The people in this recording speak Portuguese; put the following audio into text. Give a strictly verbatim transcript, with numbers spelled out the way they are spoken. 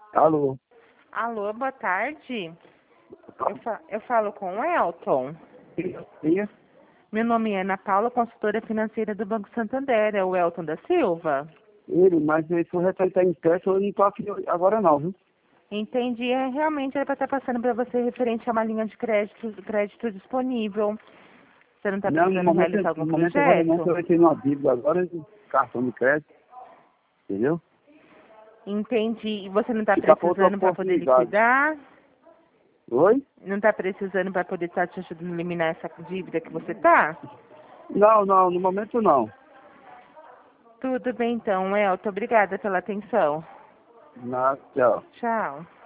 Alô? Alô, boa tarde. Eu, fa eu falo com o Elton. Sim, Meu nome é Ana Paula, consultora financeira do Banco Santander. É o Elton da Silva? ele, mas se for retratar em crédito, eu não tô aqui agora não, viu? Entendi. É, realmente era para estar passando para você referente a uma linha de crédito, crédito disponível. Você não está Não, no precisando momento, realizar algum no momento agora não, projeto? que eu entrei numa dívida agora de cartão de crédito, entendeu? Entendi. E você não está Ficar para outra precisando para poder oportunidade. liquidar? Oi? Não está precisando para poder estar te ajudando a eliminar essa dívida que você está? Não, não, no momento não. Tudo bem então, Elton. Obrigada pela atenção. Nada, tchau. Tchau.